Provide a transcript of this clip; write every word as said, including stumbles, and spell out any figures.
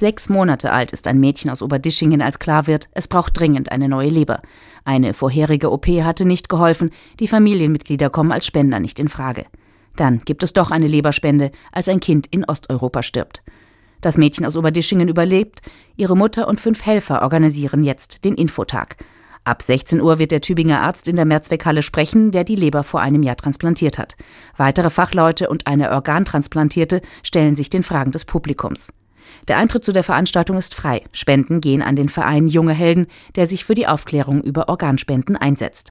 sechs Monate alt ist ein Mädchen aus Oberdischingen, als klar wird, es braucht dringend eine neue Leber. Eine vorherige O P hatte nicht geholfen, die Familienmitglieder kommen als Spender nicht in Frage. Dann gibt es doch eine Leberspende, als ein Kind in Osteuropa stirbt. Das Mädchen aus Oberdischingen überlebt, ihre Mutter und fünf Helfer organisieren jetzt den Infotag. Ab sechzehn Uhr wird der Tübinger Arzt in der Mehrzweckhalle sprechen, der die Leber vor einem Jahr transplantiert hat. Weitere Fachleute und eine Organtransplantierte stellen sich den Fragen des Publikums. Der Eintritt zu der Veranstaltung ist frei. Spenden gehen an den Verein Junge Helden, der sich für die Aufklärung über Organspenden einsetzt.